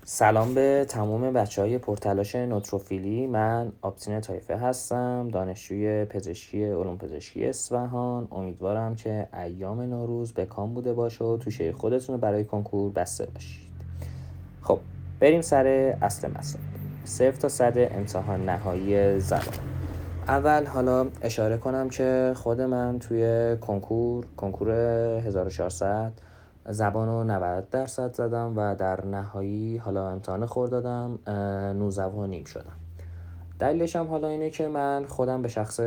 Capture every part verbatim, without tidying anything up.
سلام به تمام بچهای پرتلاش نوتروفیلی. من آبتین طایفه هستم، دانشجوی پزشکی علوم پزشکی اصفهان. امیدوارم که ایام نوروز به کام بوده باشه و توشه خودتون رو برای کنکور بسته باشید. خب بریم سر اصل مسائل. صفر تا صد امتحان نهایی زبان. اول حالا اشاره کنم که خود من توی کنکور کنکور هزار و چهارصد زبان رو نود درصد زدم و در نهایی حالا امتحان خورد دادم نوزده و نیم شدم. دلیلش هم حالا اینه که من خودم به شخص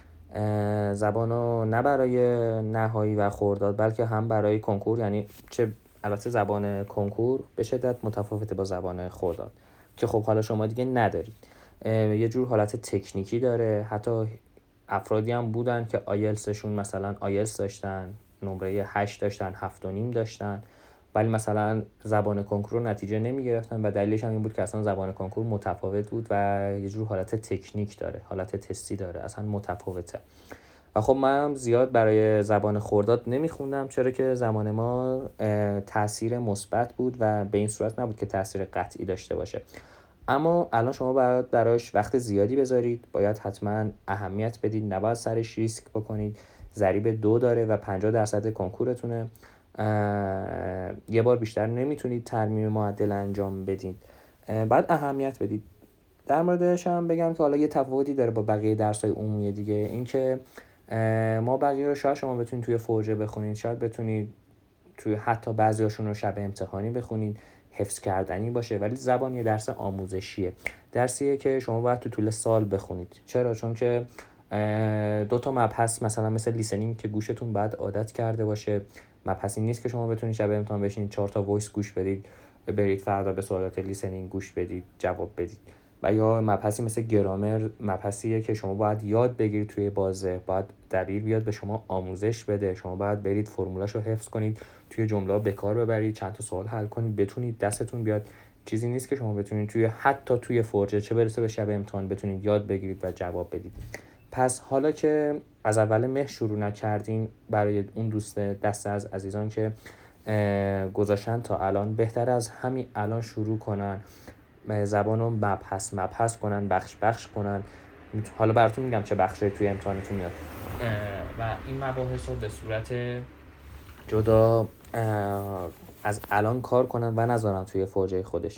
زبان رو نه برای نهایی و خورداد بلکه هم برای کنکور، یعنی چه البته زبان کنکور به شدت متفاوته با زبان خورداد که خب حالا شما دیگه ندارید، یه جور حالت تکنیکی داره. حتی افرادی هم بودن که آیلسشون مثلا آیلس داشتن، نمره هشت داشتن، هفت و نیم داشتن، ولی مثلا زبان کنکور رو نتیجه نمی گرفتن و دلیلش هم این بود که اصلا زبان کنکور متفاوت بود و یه جور حالت تکنیک داره، حالت تستی داره، اصلا متفاوته. و خب من زیاد برای زبان خرداد نمیخوندم، چرا که زبان ما تاثیر مثبت بود و به این صورت نبود که تاثیر قطعی داشته باشه. اما الان شما باید براش وقت زیادی بذارید، باید حتما اهمیت بدید، نباید سرش ریسک بکنید. ضریب دو داره و پنجاه درصد کنکورتونه، یه بار بیشتر نمیتونید ترمیم معدل انجام بدید، باید اهمیت بدید. در موردش هم بگم که حالا یه تفاوتی داره با بقیه درس‌های عمومی دیگه، اینکه ما بقیه رو شاید شما بتونید توی فرجه بخونید، شاید بتونید توی حتی بعضیاشون رو شب امتحانی بخونید، حفظ کردنی باشه، ولی زبان یه درس آموزشیه، درسیه که شما باید تو طول سال بخونید. چرا؟ چون که دو تا مبحث مثلا مثل لیسنینگ که گوشتون باید عادت کرده باشه، مبحثی نیست که شما بتونید شب امتحان بشینید چهار تا وایس گوش بدید، برید فردا به سوالات لیسنینگ گوش بدید جواب بدید. و یا مبحثی مثل گرامر، مبحثیه که شما باید یاد بگیرید توی بازه، باید دبیر بیاد به شما آموزش بده، شما باید برید فرمولاشو حفظ کنید، توی جمله به کار ببرید، چند تا سوال حل کنید، بتونید دستتون بیاد. چیزی نیست که شما بتونید توی حتی توی فرجه چه برسه به شب امتحان بتونید یاد بگیرید و جواب بدید. پس حالا که از اول مه شروع نکردین، برای اون دوست دسته از عزیزان که گذاشتن تا الان، بهتر از همین الان شروع کنن، زبان رو مبحث مبحث کنن، بخش بخش کنن. حالا براتون میگم چه بخشی توی امتحانتون میاد و این مباحث رو به صورت جدا از الان کار کنن و نذارن توی فرجه خودش.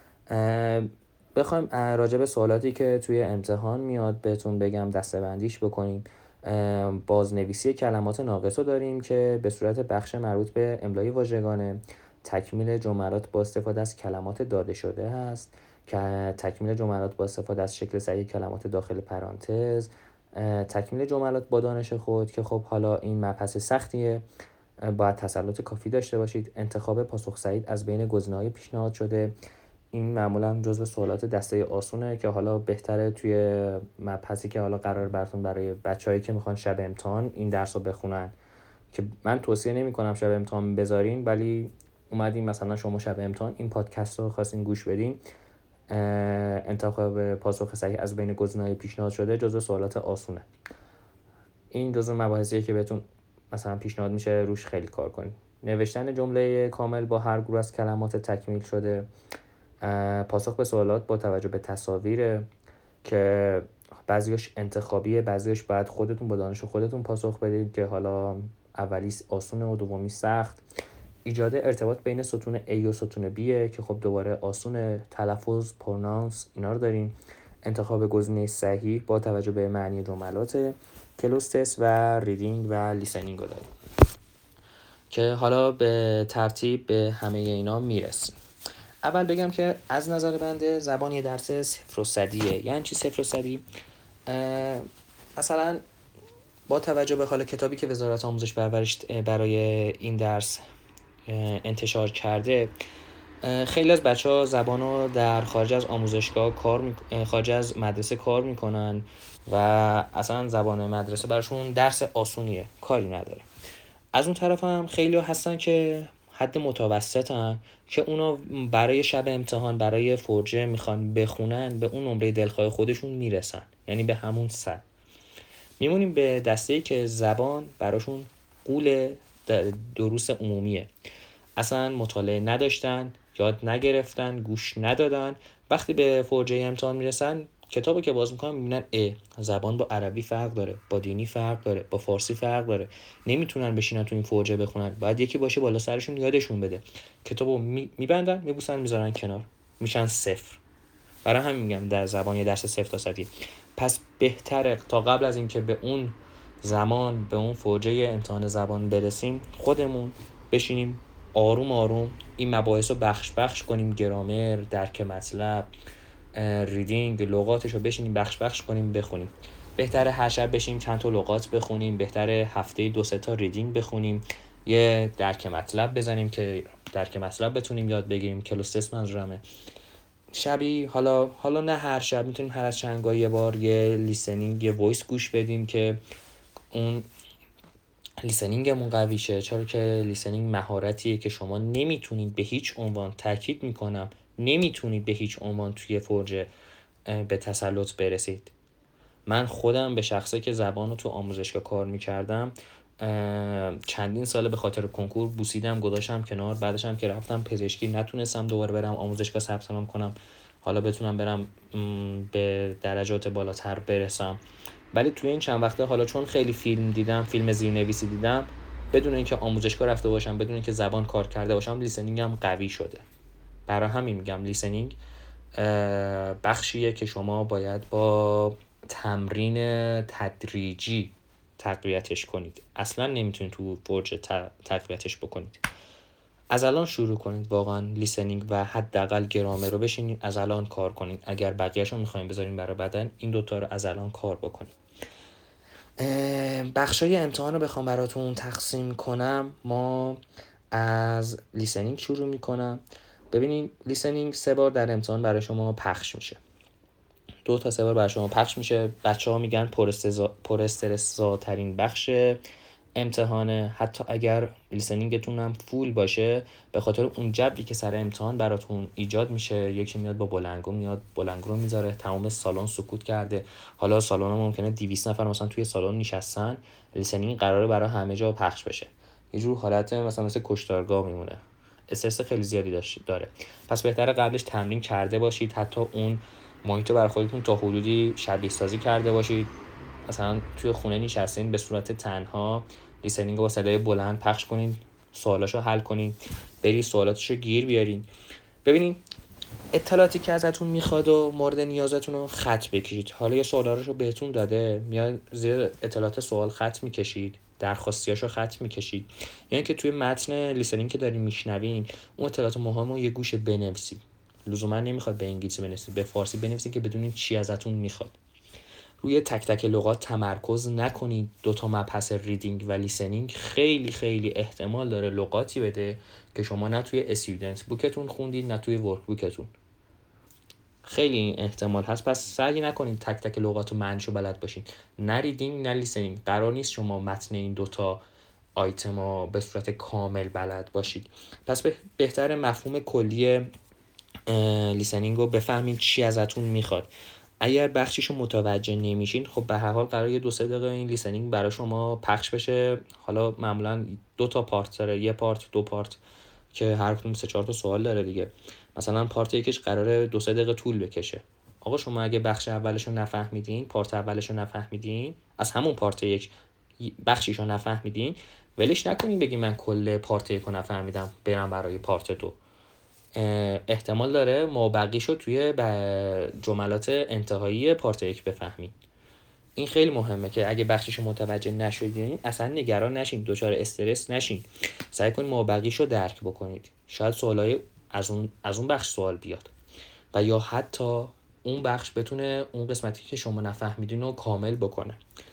بخوایم راجع به سوالاتی که توی امتحان میاد بهتون بگم، دسته بندیش بکنیم. بازنویسی کلمات ناقص رو داریم که به صورت بخش مربوط به املای واژگانه، تکمیل جملات با استفاده از کلمات داده شده هست که تکمیل جملات با استفاده از شکل صحیح کلمات داخل پرانتز، تکمیل جملات با دانش خود که خب حالا این مبحث سختیه، باید تسلط کافی داشته باشید. انتخاب پاسخ صحیح از بین گزینه‌های پیشنهاد شده، این معمولا جزو سوالات دسته آسونه که حالا بهتره توی مبحثی که حالا قرار براتون برای بچه‌هایی که میخوان شب امتحان این درس رو بخونن، که من توصیه نمی کنم شب امتحان بذارین، ولی اومدین مثلا شما شب امتحان این پادکست رو خواستین گوش بدین، انتخاب پاسخ صحیح از بین گزینه‌های پیشنهاد شده جزو سوالات آسونه. این جزو مباحثیه که بهتون مثلا پیشنهاد میشه روش خیلی کار کنید. نوشتن جمله کامل با هر گروه از کلمات تکمیل شده، پاسخ به سوالات با توجه به تصاویر که بعضیش انتخابیه، بعضیش باید خودتون با دانش خودتون پاسخ بدید که حالا اولی آسونه و دومی سخت. ایجاد ارتباط بین ستون A و ستون B که خب دوباره آسونه، تلفظ، پرونانس، اینا رو داریم. انتخاب گزینه صحیح با توجه به معنی جملات، کلوز تست و ریدینگ و لیسنینگ رو داریم که حالا به ترتیب به همه اینا میرسیم. اول بگم که از نظر بنده زبان یه درس صفر و صدیه. یعنی چی صفر و صدی؟ مثلا با توجه به حال کتابی که وزارت آموزش و پرورش برای این درس انتشار کرده، خیلی از بچه ها زبان رو در خارج از آموزشگاه کار می... خارج از مدرسه کار میکنن و اصلا زبان مدرسه براشون درس آسونیه، کاری نداره. از اون طرف هم خیلی ها هستن که حد متوسطن که اونا برای شب امتحان، برای فرجه میخوان بخونن، به اون نمره دلخواه خودشون میرسن، یعنی به همون صد. میمونیم به دسته‌ای که زبان براشون قول دروس عمومیه، اصلا مطالعه نداشتن، یاد نگرفتن، گوش ندادن. وقتی به فرجه امتحان میرسن کتابو که باز میکنن میبینن اه زبان با عربی فرق داره، با دینی فرق داره، با فارسی فرق داره، نمیتونن بشینن تو این فرجه بخونن. باید یکی باشه بالا سرشون یادشون بده. کتابو میبندن، میبوسن، میذارن کنار، میشن صفر. برای همین میگم در زبان یه درس صفر تا صدی. پس بهتره تا قبل از اینکه به اون زمان به اون فرجه امتحان زبان برسیم خودمون بشینیم آروم آروم این مباحث رو بخش بخش کنیم، گرامر، درک مطلب، ریدینگ، لغاتش رو بشینیم بخش بخش کنیم بخونیم. بهتره هر شب بشینیم چند تا لغات بخونیم، بهتره هفته دو سه تا ریدینگ بخونیم، یه درک مطلب بزنیم که درک مطلب بتونیم یاد بگیریم. کلاس تست منظورمه. شبی حالا حالا نه هر شب، میتونیم هر از چند گاهی یه بار یه لیسنینگ، یه وایس گوش بدیم که اون لیسنینگمون قوی شه. چرا که لیسنینگ مهارتیه که شما نمیتونید به هیچ عنوان، تاکید میکنم نمیتونید به هیچ عنوان توی فرجه به تسلط برسید. من خودم به شخصه که زبان رو تو آموزشگاه کار میکردم چندین ساله به خاطر کنکور بوسیدم گذاشتم کنار. بعدش هم که رفتم پزشکی نتونستم دوباره برم آموزشگاه ثبت نام کنم حالا بتونم برم به درجات بالاتر برسم. ولی توی این چند وقته حالا چون خیلی فیلم دیدم، فیلم زیرنویسی دیدم، بدون اینکه آموزشگاه رفته باشم، بدون اینکه زبان کار کرده باشم، لیسنینگم قوی شده. برای همین میگم لیسنینگ بخشیه که شما باید با تمرین تدریجی تقویتش کنید. اصلا نمیتونید تو فرجه تقویتش بکنید. از الان شروع کنید واقعا لیسنینگ و حداقل گرامر رو بشینید از الان کار کنید. اگر بقیه‌اش رو می‌خواید بذارین برای بعدن، این دوتا رو از الان کار بکنید. بخشای امتحان رو بخوام براتون تقسیم کنم، ما از لیسنینگ شروع میکنم. ببینید لیسنینگ سه بار در امتحان برای شما پخش میشه، دو تا سه بار برای شما پخش میشه. بچه ها میگن پر استرس ترین بخش امتحانه. حتی اگر لیسنینگتون هم فول باشه، به خاطر اون جبری که سر امتحان براتون ایجاد میشه، یکی میاد با بلنگو میاد بلنگو رو میذاره، تمام سالن سکوت کرده. حالا سالن ممکنه دویست نفر مثلا توی سالن نشستن، لیسنینگ قراره برای همه جا پخش بشه. یه جور حالت مثلا مثل کشتارگاه میمونه، استرس خیلی زیادی داره. پس بهتره قبلش تمرین کرده باشید، حتی اون محیط رو برای خودتون تا حدودی شبیه سازی کرده باشید. مثلا توی خونه نشستین به صورت تنها، لیسنینگ رو با صدای بلند پخش کنین، سوالاشو حل کنین، بری سوالاتشو گیر بیارین. ببینین اطلاعاتی که ازتون میخواد و مورد نیازتون رو خط بکشید. حالا یه سوالارشو بهتون داده، میاد زیر اطلاعات سوال خط میکشید، درخواستیاشو خط میکشید. یعنی که توی متن لیسنینگ که دارین میشنوین اون اطلاعات مهم رو یه گوشه بنویسید. لزوما نمیخواد به انگلیسی بنویسید، به فارسی بنویسید که بدونید چی ازتون میخواد. روی تک تک لغات تمرکز نکنید. دوتا مبحث ریدینگ و لیسنینگ خیلی خیلی احتمال داره لغاتی بده که شما نه توی استودنت بوکتون خوندید نه توی ورک بوکتون. خیلی این احتمال هست. پس سعی نکنید تک تک لغات و معنیشو بلد باشین. نه ریدینگ نه لیسنینگ. قرار نیست شما متن این دوتا آیتما به صورت کامل بلد باشید. پس بهتره مفهوم کلی لیسنینگ رو بفهمین چی ازتون میخواد. اگر بخشیشو متوجه نمیشین، خب به هر حال قراره یه دو سه دقیقه این لیسنینگ برای شما پخش بشه. حالا معمولا دو تا پارت داره، یه پارت دو پارت که هر کدوم سه چهار تا سوال داره دیگه. مثلا پارت یکش قراره دو سه دقیقه طول بکشه. آقا شما اگه بخش اولشو نفهمیدین، پارت اولشو نفهمیدین، از همون پارت یک بخشیشو نفهمیدین، ولش نکنین بگین من کل پارت یکو نفهمیدم برم برای پارت دو. احتمال داره مابقیشو توی جملات انتهایی پارت یک بفهمین. این خیلی مهمه که اگه بخشیشو متوجه نشدین اصلا نگران نشین، دچار استرس نشین. سعی کنید مابقیشو درک بکنید. شاید سوالای از اون از اون بخش سوال بیاد و یا حتی اون بخش بتونه اون قسمتی که شما نفهمیدین رو کامل بکنه.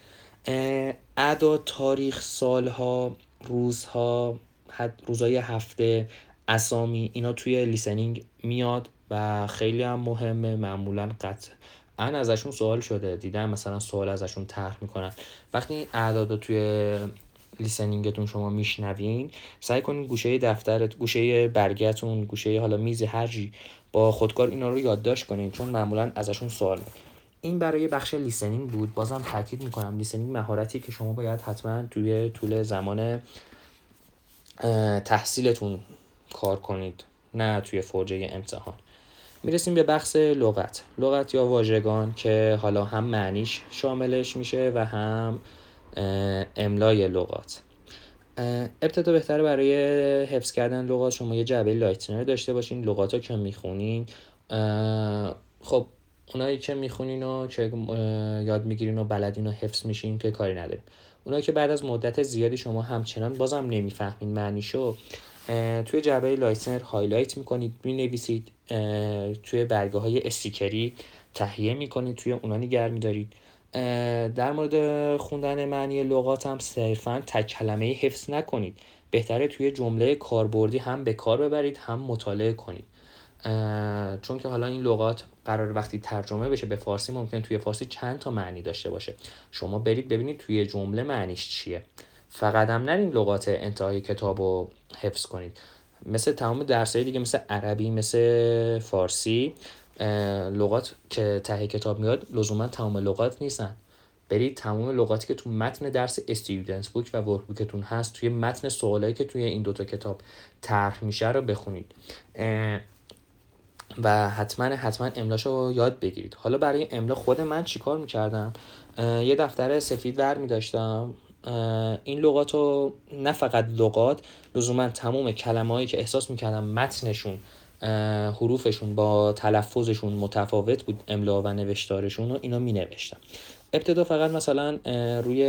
اعداد، تاریخ، سالها، روزها، روزهای هفته، اسامی، اینا توی لیسنینگ میاد و خیلی هم مهمه. معمولا قطعا ازشون سوال شده، دیدم مثلا سوال ازشون طرح میکنن. وقتی این اعداد رو توی لیسنینگتون شما میشنوین، سعی کنین گوشه دفترت، گوشه برگتون، گوشه حالا میز هرچی با خودکار اینا رو یادداشت کنین، چون معمولا ازشون سوال میکنن. این برای بخش لیسنینگ بود. بازم تاکید میکنم لیسنینگ مهارتی که شما باید حتما توی طول زمان تحصیلتون کار کنید. نه توی فرجه امتحان. میرسیم به بخش لغت. لغت یا واژگان که حالا هم معنیش شاملش میشه و هم املای لغات. ابتدا بهتره برای حفظ کردن لغات شما یه جعبه لایتنر داشته باشین. لغات رو که میخونین، خب اونایی که میخونین و که یاد میگیرین و بلدین و حفظ میشین که کاری نداریم. اونایی که بعد از مدت زیادی شما همچنان بازم نمیفهمین معنیشو، توی جعبه لایتنر هایلایت میکنید، مینویسید، توی برگه های استیکری تهیه میکنید، توی اونا نگه میدارید. در مورد خوندن معنی لغات هم صرفاً تک کلمه حفظ نکنید. بهتره توی جمله کاربردی هم به کار ببرید هم مطالعه کنید، چون که حالا این لغات قرار وقتی ترجمه بشه به فارسی ممکن توی فارسی چند تا معنی داشته باشه. شما برید ببینید توی جمله معنیش چیه. فقط هم نرین لغات انتهای کتاب رو حفظ کنید. مثل تمام درسای دیگه، مثل عربی، مثل فارسی، لغات که ته کتاب میاد لزوما تمام لغات نیستن. برید تمام لغاتی که تو متن درس استودنتس بوک و ورک بوکتون هست، توی متن سوالایی که توی این دوتا کتاب طرح میشه رو بخونید و حتما حتما املاشو یاد بگیرید. حالا برای املا خود من چیکار میکردم؟ یه دفتر سفید ور میداشتم. این لغاتو، نه فقط لغات، لزوما تمام کلمه‌هایی که احساس میکردم متنشون حروفشون با تلفظشون متفاوت بود، املا و نوشتارشون رو، اینا می نوشتم. ابتدا فقط مثلا روی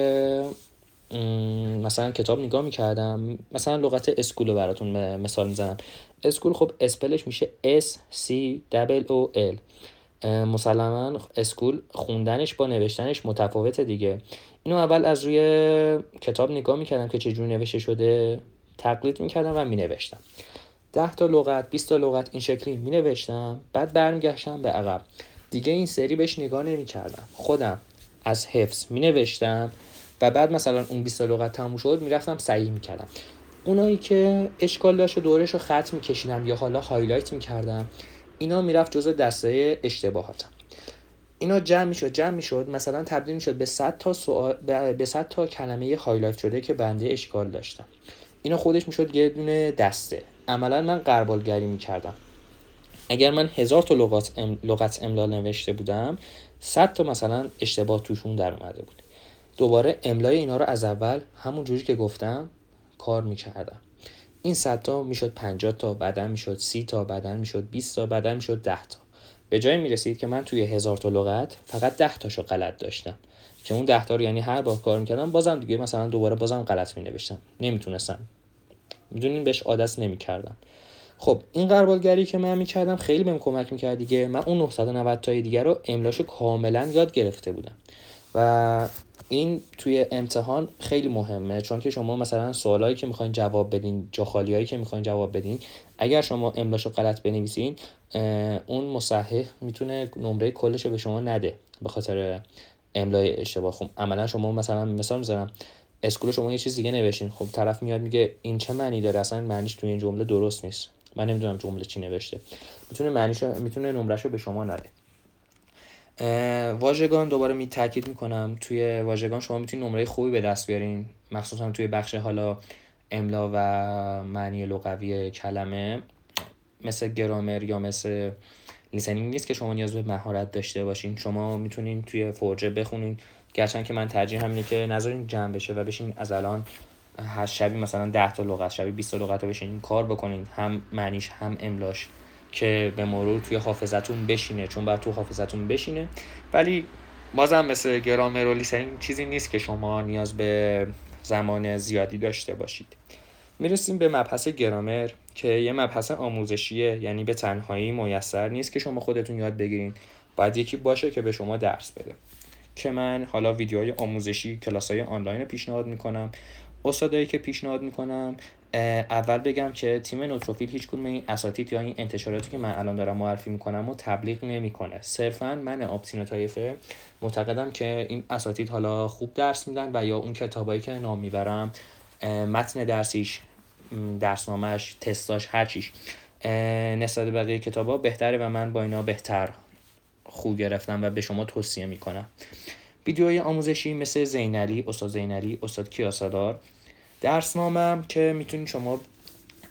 مثلا کتاب نگاه میکردم. مثلا لغت اسکول رو براتون مثال میزنم. اسکول خب اسپلش میشه S C O L. مسلما اسکول خوندنش با نوشتنش متفاوته دیگه. اینو اول از روی کتاب نگاه میکردم که چجور نوشته شده، تقلید میکردم و مینوشتم. ده تا لغت، بیست تا لغت این شکلی می نوشتم. بعد برمیگشتم به عقب. دیگه این سری بهش نگاه نمی کردم. خودم از حفظ می نوشتم و بعد مثلا اون بیست تا لغت تموم شد می رفتم صحیح می کردم. اونایی که اشکال داشت و دورش رو خط می کشیدم یا حالا هایلایت می کردم، اینا می رفت جزو دسته اشتباهاتم. اینا جمع می شد جمع می شد مثلا تبدیل می شد به صد تا سوال، به صد تا کلمه هایلایت شده که بنده اشکال داشتم. اینا خودش می شد یه دونه دسته. عملا من غربالگری میکردم. اگر من هزار تا لغات ام... لغت املا نوشته بودم، صد تا مثلا اشتباه توشون در اومده بود. دوباره املای اینا رو از اول همون جوری که گفتم کار میکردم. این صد تا میشد پنجاه تا، بعدن میشد سی تا، بعدن میشد بیست تا، بعدن میشد ده تا. به جای میرسید که من توی هزار تا لغت فقط ده تاشو غلط داشتم، که اون ده تا رو یعنی هر بار کار میکردم بازم دیگه مثلا دوباره بازم غلط مینوشتم. نمیتونستم، میدونین، بهش عادت نمیکردم. خب این غربالگری که من میکردم خیلی بهم کمک میکرد دیگه. من اون نهصد و نود تای دیگه رو املاشو کاملا یاد گرفته بودم و این توی امتحان خیلی مهمه، چون که شما مثلا سوالایی که میخواین جواب بدین، جا خالیایی که میخواین جواب بدین، اگر شما املاشو غلط بنویسین، اون مصحح میتونه نمره کلشو به شما نده به خاطر املای اشتباه. خب عملا شما مثلا مثال میذارم، اسکول شما یه چیز دیگه نوشتین، خب طرف میاد میگه این چه معنی داره، اصلا معنیش توی این جمله درست نیست، من نمیدونم جمله چی نوشته، میتونه معنیشو میتونه نمرهشو به شما نده. واژگان دوباره می تاکید میکنم، توی واژگان شما میتونید نمره خوبی به دست بیارین، مخصوصا توی بخش حالا املا و معنی لغوی کلمه. مثل گرامر یا مثل لیسنینگ نیست که شما نیاز به مهارت داشته باشین. شما میتونین توی فرجه بخونین، گرچند که من ترجیح همینه که نذارین جمع بشه و بشین از الان هر شبی مثلا ده تا لغت، شبی بیست تا لغت رو بشین کار بکنین، هم معنیش هم املاش، که به مرور توی حافظتون بشینه، چون باید تو حافظتون بشینه. ولی بازم مثل گرامر و لیسنینگ چیزی نیست که شما نیاز به زمان زیادی داشته باشید. میرسیم به مبحث گرامر که یه مبحث آموزشیه، یعنی به تنهایی میسر نیست که شما خودتون یاد بگیرین، باید یکی باشه که به شما درس بده. که من حالا ویدیوهای آموزشی، کلاس‌های آنلاین رو پیشنهاد میکنم. استادایی که پیشنهاد میکنم، اول بگم که تیم نوتروفیل هیچ کدوم این اساتید یا این انتشاراتی که من الان دارم معرفی میکنم و تبلیغ نمیکنه. صرفا من آپتین طایفه معتقدم که این اساتید حالا خوب درس میدن و یا اون کتابایی که نام میبرم، متن درسیش، درسنامه‌اش، تستاش، هر چیش نسبت به بقیه کتابا بهتره و من با اینا بهتر خوب گرفتم و به شما توصیه میکنم. ویدیوهای آموزشی مثل زینعلی، استاد زینعلی، استاد کیاسادار، درسنامه‌ام که میتونید شما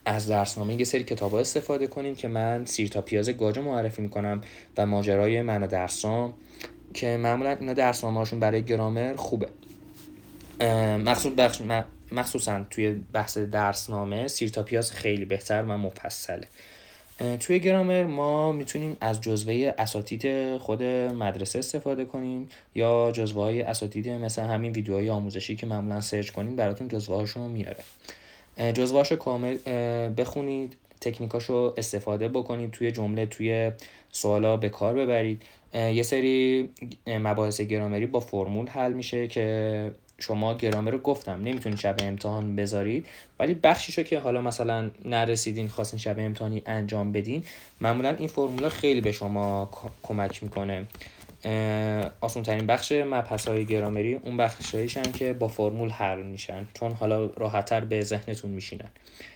از درسنامه یه سری کتاب‌ها استفاده کنید که من سیر تا پیاز گاجو معرفی میکنم و ماجرای من و درسام که معمولا اینا درسنامه‌هاشون برای گرامر خوبه. مخصوص بخش مخصوصا توی بحث درسنامه سیر تا پیاز خیلی بهتر و مفصله. توی گرامر ما میتونیم از جزوه اساتید خود مدرسه استفاده کنیم یا جزوه های اساتید مثل همین ویدیوهای آموزشی که معمولا سرچ کنیم براتون جزوه هاشون رو میاره. جزوه هاشو کامل بخونید، تکنیکاشو استفاده بکنید، توی جمله توی سوالا به کار ببرید. یه سری مباحث گرامری با فرمول حل میشه که شما گرامر رو گفتم نمیتونید شب امتحان بذارید، ولی بخشیشو که حالا مثلا نرسیدین خواستین شب امتحانی انجام بدین، معمولا این فرمولا خیلی به شما کمک میکنه. آسان ترین بخش مبحث های گرامری اون بخشایشن که با فرمول حل میشن، چون حالا راحت‌تر به ذهنتون میشینن.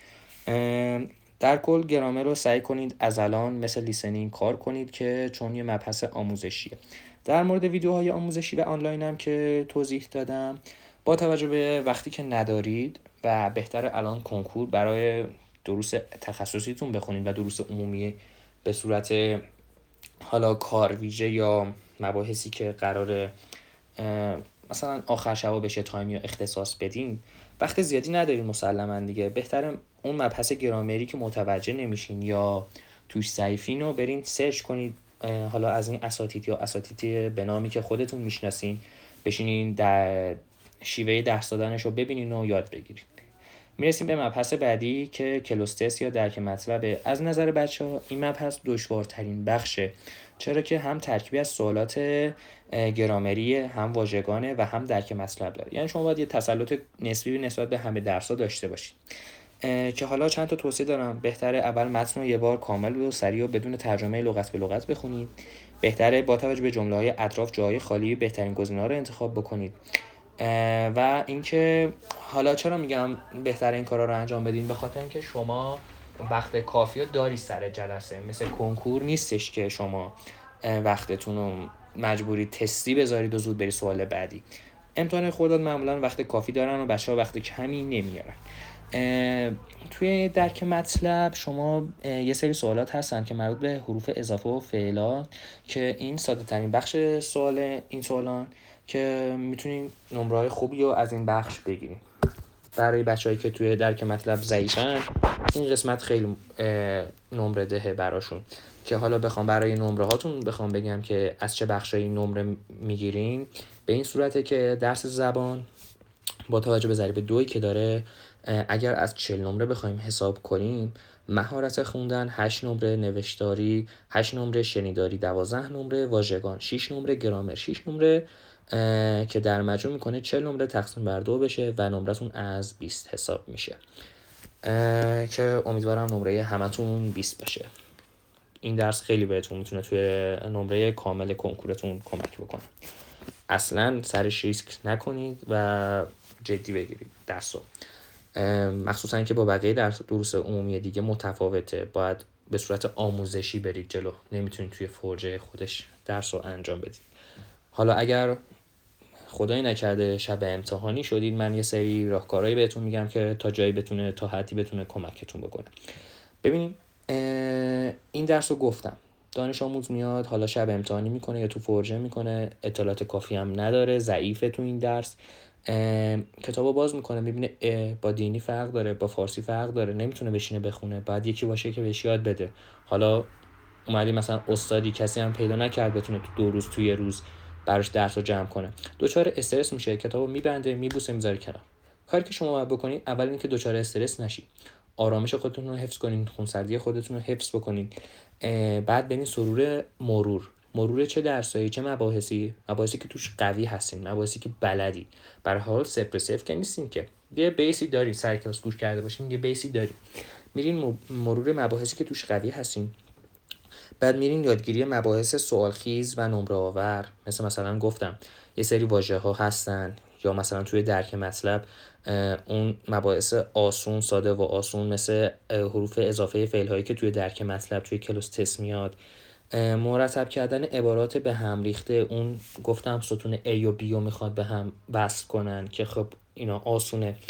در کل گرامر رو سعی کنید از الان مثل لیسنینگ کار کنید که چون یه مبحث آموزشیه. در مورد ویدیوهای آموزشی و آنلاین هم که توضیح دادم، با توجه به وقتی که ندارید و بهتر الان کنکور برای دروس تخصصیتون بخونید و دروس عمومی به صورت حالا کار ویژه یا مباحثی که قراره مثلا آخر شبا بشه تایم یا اختصاص بدین، وقت زیادی ندارین مسلما دیگه، بهتره اون مبحث گرامری که متوجه نمیشین یا توش ضعیفین رو برین سرچ کنید، حالا از این اساتید یا اساتید به نامی که خودتون میشناسین بشینین در شیوه درس دادنش رو ببینین و یاد بگیرید. میرسیم به مبحث بعدی که کلوستس یا درک مطلبه. از نظر بچه ها این مبحث دشوارترین بخشه، چرا که هم ترکیبی از سوالات گرامری، هم واژگانه و هم درک مطلب داره. یعنی شما باید یه تسلط نسبی نسبت به همه درس‌ها داشته باشید. که حالا چند تا توصیه دارم. بهتره اول متن رو یه بار کامل و سریع و بدون ترجمه لغت به لغت بخونید. بهتره با توجه به جمله‌های اطراف جای خالی بهترین گزینه‌ها رو انتخاب بکنید. و اینکه حالا چرا میگم بهتره این کارا رو انجام بدین؟ به خاطر اینکه شما وقت کافی رو داری سر جلسه، مثل کنکور نیستش که شما وقتتون رو مجبوری تستی بذارید و زود بری سوال بعدی. امتحان خودت معمولا وقت کافی دارن و بچه‌ها وقت کمی نمیارن. توی درک مطلب شما یه سری سوالات هستن که مربوط به حروف اضافه و فعلا که این ساده ترین بخش سوال این سوالان که میتونین نمره‌های خوبی رو از این بخش بگیرین. برای بچه‌هایی که توی درک مطلب ضعیفن این قسمت خیلی نمره دهه براشون. که حالا بخوام برای نمره هاتون بخوام بگم که از چه بخشایی نمره میگیرین، به این صورته که درس زبان با توجه به ضریب دوی که داره، اگر از چهل نمره بخوایم حساب کنیم، مهارت خوندن هشت نمره، نوشتاری هشت نمره، شنیداری دوازده نمره، واژگان شش نمره، گرامر شش نمره که در مجموع میکنه چهل نمره تقسیم بر دو بشه و نمرتون از بیست حساب میشه که امیدوارم نمره همتون بیست بشه. این درس خیلی بهتون میتونه توی نمره کامل کنکورتون کمک بکنه. اصلا سرش ریسک نکنید و جدی بگیرید درس رو، مخصوصا که با بقیه درس دروس عمومی دیگه متفاوته، باید به صورت آموزشی برید جلو، نمیتونید توی فرجه خودش درس رو انجام بدید. حالا اگر خدایی نکرده شب امتحانی شدید، من یه سری راهکارهایی بهتون میگم که تا جایی بتونه تا حدی بتونه کمکتون بکنه. ببینید این درس رو گفتم، دانش آموز میاد حالا شب امتحانی میکنه یا تو فرجه میکنه، اطلاعات کافی هم نداره، ضعیفه تو این درس، کتابو باز میکنه میبینه با دینی فرق داره، با فارسی فرق داره، نمیتونه بشینه بخونه، باید یکی باشه که بهش یاد بده. حالا اومدی مثلا استادی کسی هم پیدا نکرد بتونه تو دو روز توی روز براش درس رو جمع کنه، دوچار استرس میشه، کتابو میبنده میبوسه میذاره کنار. کاری که شما باید بکنید اول اینکه دوچار استرس نشید، آرامش خودتون رو حفظ کنین، خونسردی خودتون رو حفظ بکنین، بعد برین سرور مرور. مرور چه درسایی، چه مباحثی؟ مباحثی که توش قوی هستین، مباحثی که بلدی. برای حال صفر صفر که نیستین که، یه بیسی دارین، سر کلاس گوش کرده باشین یه بیسی دارین، میرین مرور مباحثی که توش قوی هستین، بعد میرین یادگیری مباحث سوالخیز و نمره آور. مثل مثلا گفتم یه سری واژه ها هستن یا مثلا توی درک مطلب اون مباحث آسون، ساده و آسون، مثل حروف اضافه فعل هایی که توی درک مطلب توی کلوستس میاد، مرتب کردن عبارات به هم ریخته، اون گفتم ستون A و B رو میخواد به هم وصل کنن که خب اینا آسونه.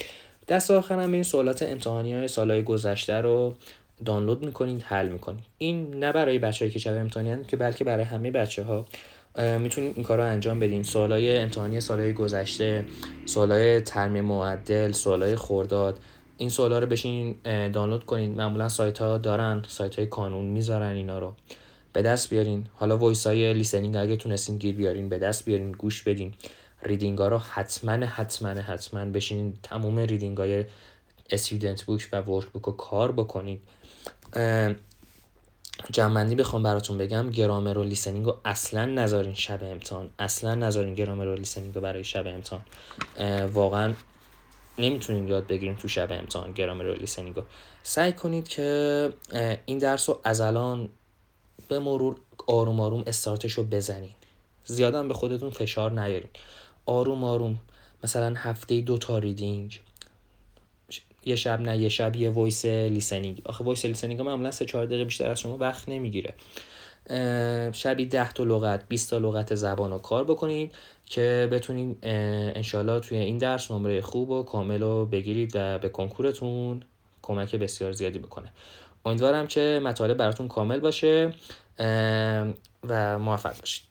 دست آخرم این سوالات امتحانی های سالهای گذشته رو دانلود میکنید، حل میکنید. این نه برای بچه‌ای که شب امتحانی هستند که بلکه برای همه بچه‌ها میتونید این کار رو انجام بدین. سوالای امتحانی سالهای گذشته، سوالای ترمیم معدل، سوالای خرداد، این سوالا رو بشین دانلود کنید. معمولا سایت ها دارن، سایت های کانون میذارن، اینا رو به دست بیارین. حالا وایس های لیسنینگ اگه تونستین گیر بیارین به دست بیارین، گوش بدین. ریدینگ ها رو حتما حتما حتما بشینین تمام ریدینگ های استودنت بوک و ورک بوک رو کار بکنید. جمع‌بندی بخوام براتون بگم، گرامر و لیسنینگ رو اصلا نذارین شب امتحان، اصلا نذارین گرامر و لیسنینگ رو برای شب امتحان. واقعا نمیتونین یاد بگیرین تو شب امتحان گرامر و لیسنینگ رو. سعی کنید که این درس رو از الان به مرور آروم آروم استارتش رو بزنین. زیادا به خودتون فشار نیارین. آروم آروم، مثلا هفته دو تا ریدینگ، یه شب نه یه شب یه وایس لیسنینگ. آخه وایس لیسنینگ معمولا سه چهار دقیقه بیشتر از شما وقت نمیگیره. شبی ده تا لغت، بیست تا لغت زبان رو کار بکنید که بتونید انشالله توی این درس نمره خوب و کامل رو بگیرید و به کنکورتون کمک بسیار زیادی بکنه. امیدوارم که مطالب براتون کامل باشه و موفق باشید.